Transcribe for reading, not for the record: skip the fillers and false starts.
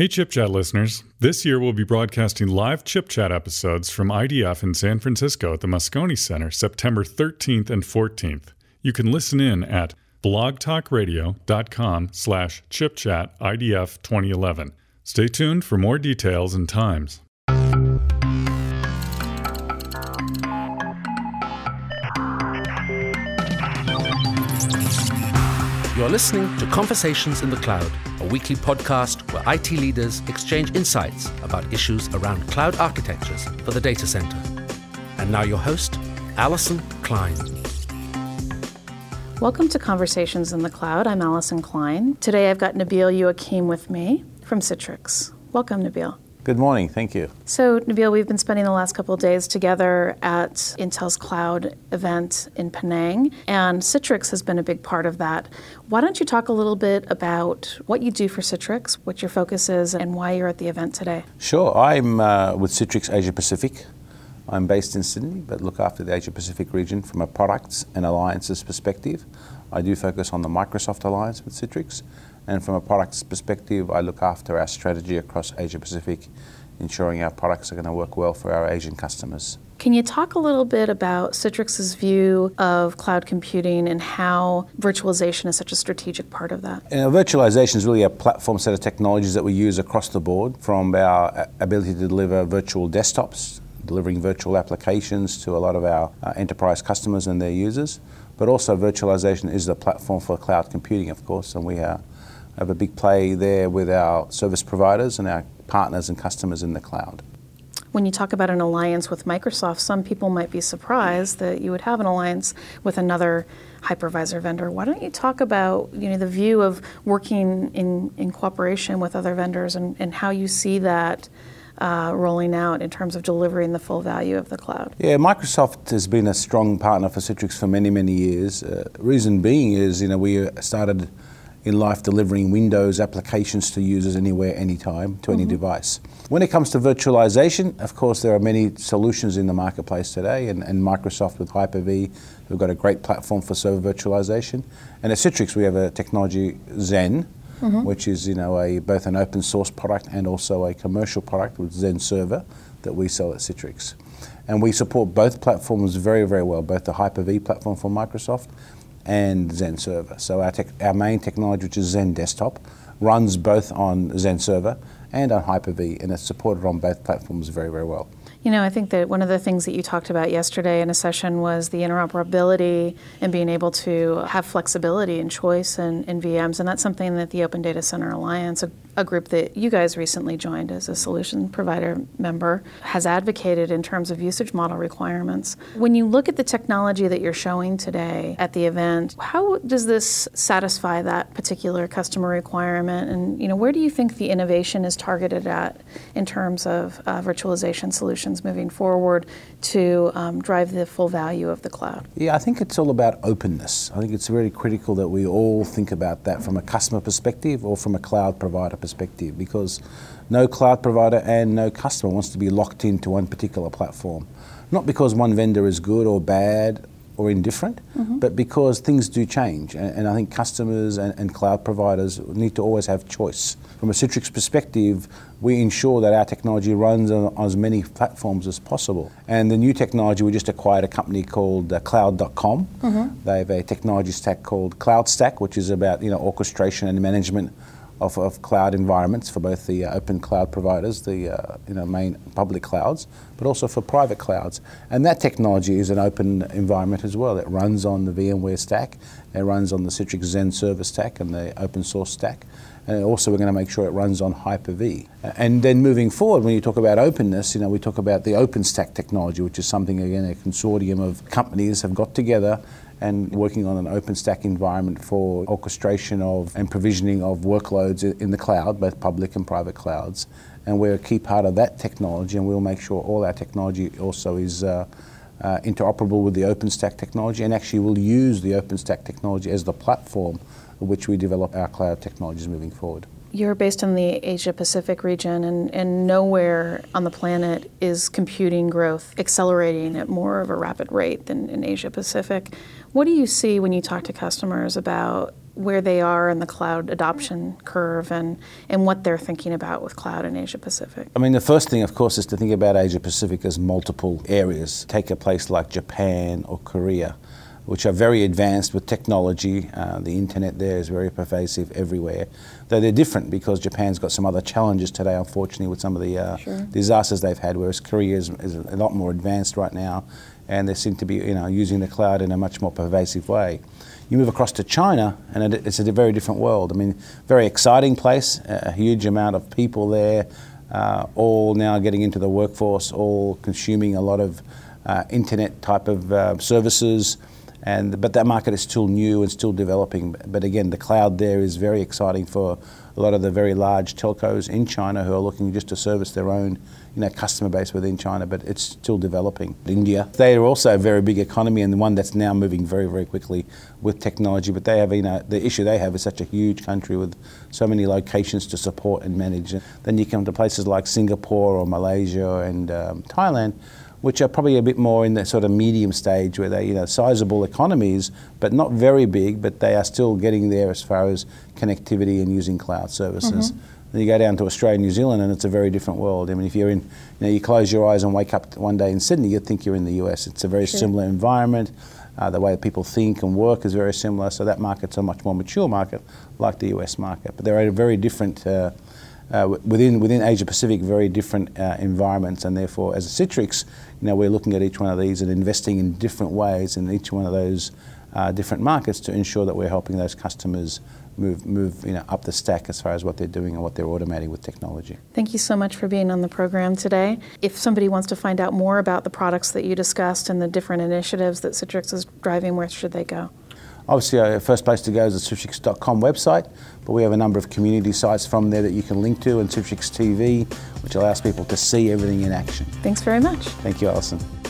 Hey Chip Chat listeners, this year we'll be broadcasting live Chip Chat episodes from IDF in San Francisco at the Moscone Center September 13th and 14th. You can listen in at blogtalkradio.com/ChipChatIDF2011. Stay tuned for more details and times. You're listening to Conversations in the Cloud, a weekly podcast where IT leaders exchange insights about issues around cloud architectures for the data center. And now your host, Alison Klein. Welcome to Conversations in the Cloud. I'm Alison Klein. Today I've got Nabil Youakim with me from Citrix. Welcome, Nabil. Good morning. Thank you. So, Nabil, we've been spending the last couple of days together at Intel's Cloud event in Penang, and Citrix has been a big part of that. Why don't you talk a little bit about what you do for Citrix, what your focus is, and why you're at the event today? Sure. I'm with Citrix Asia Pacific. I'm based in Sydney, but look after the Asia Pacific region from a products and alliances perspective. I do focus on the Microsoft alliance with Citrix. And from a products perspective, I look after our strategy across Asia Pacific, ensuring our products are going to work well for our Asian customers. Can you talk a little bit about Citrix's view of cloud computing and how virtualization is such a strategic part of that? Virtualization is really a platform set of technologies that we use across the board, from our ability to deliver virtual desktops, delivering virtual applications to a lot of our enterprise customers and their users. But also virtualization is the platform for cloud computing, of course, and we have a big play there with our service providers and our partners and customers in the cloud. When you talk about an alliance with Microsoft, some people might be surprised that you would have an alliance with another hypervisor vendor. Why don't you talk about the view of working in cooperation with other vendors and how you see that rolling out in terms of delivering the full value of the cloud? Yeah, Microsoft has been a strong partner for Citrix for many, many years. Reason being is, we started in life delivering Windows applications to users anywhere, anytime, to any device. When it comes to virtualization, of course, there are many solutions in the marketplace today, and Microsoft with Hyper-V, we've got a great platform for server virtualization. And at Citrix, we have a technology, Zen, which is both an open source product and also a commercial product with Zen Server that we sell at Citrix. And we support both platforms very, very well, both the Hyper-V platform for Microsoft and Zen Server. So our main technology, which is Zen Desktop, runs both on Zen Server and on Hyper-V, and it's supported on both platforms very, very well. I think that one of the things that you talked about yesterday in a session was the interoperability and being able to have flexibility and choice in VMs, and that's something that the Open Data Center Alliance, a group that you guys recently joined as a solution provider member, has advocated in terms of usage model requirements. When you look at the technology that you're showing today at the event, how does this satisfy that particular customer requirement? And where do you think the innovation is targeted at in terms of virtualization solutions moving forward to drive the full value of the cloud? Yeah, I think it's all about openness. I think it's very critical that we all think about that from a customer perspective or from a cloud provider perspective, because no cloud provider and no customer wants to be locked into one particular platform. Not because one vendor is good or bad or indifferent, but because things do change. And I think customers and cloud providers need to always have choice. From a Citrix perspective, we ensure that our technology runs on as many platforms as possible. And the new technology, we just acquired a company called Cloud.com. They have a technology stack called Cloud Stack, which is about orchestration and management of cloud environments for both the open cloud providers, the main public clouds, but also for private clouds. And that technology is an open environment as well. It runs on the VMware stack, it runs on the Citrix Zen Server stack and the open source stack. And also we're going to make sure it runs on Hyper-V. And then moving forward, when you talk about openness, we talk about the OpenStack technology, which is something, again, a consortium of companies have got together and working on an OpenStack environment for orchestration of and provisioning of workloads in the cloud, both public and private clouds. And we're a key part of that technology, and we'll make sure all our technology also is interoperable with the OpenStack technology, and actually we'll use the OpenStack technology as the platform on which we develop our cloud technologies moving forward. You're based in the Asia Pacific region, and nowhere on the planet is computing growth accelerating at more of a rapid rate than in Asia Pacific. What do you see when you talk to customers about where they are in the cloud adoption curve and what they're thinking about with cloud in Asia Pacific? I mean, the first thing, of course, is to think about Asia Pacific as multiple areas. Take a place like Japan or Korea, which are very advanced with technology. The internet there is very pervasive everywhere. Though they're different because Japan's got some other challenges today, unfortunately, with some of the disasters they've had, whereas Korea is a lot more advanced right now, and they seem to be using the cloud in a much more pervasive way. You move across to China, and it's a very different world. I mean, very exciting place, a huge amount of people there, all now getting into the workforce, all consuming a lot of internet type of services. But that market is still new and still developing. But again, the cloud there is very exciting for a lot of the very large telcos in China who are looking just to service their own customer base within China, but it's still developing. India, they are also a very big economy and one that's now moving very, very quickly with technology. But they have, the issue they have is such a huge country with so many locations to support and manage. Then you come to places like Singapore or Malaysia and Thailand, which are probably a bit more in the sort of medium stage where they, sizable economies, but not very big, but they are still getting there as far as connectivity and using cloud services. Then you go down to Australia and New Zealand and it's a very different world. I mean, if you're in, you close your eyes and wake up one day in Sydney, you'd think you're in the US. It's a very similar environment. The way people think and work is very similar, so that market's a much more mature market like the US market. But there are very different within Asia Pacific, very different environments, and therefore, as a Citrix, we're looking at each one of these and investing in different ways in each one of those different markets to ensure that we're helping those customers move up the stack as far as what they're doing and what they're automating with technology. Thank you so much for being on the program today. If somebody wants to find out more about the products that you discussed and the different initiatives that Citrix is driving, where should they go? Obviously, the first place to go is the Citrix.com website, but we have a number of community sites from there that you can link to, and Citrix TV, which allows people to see everything in action. Thanks very much. Thank you, Alison.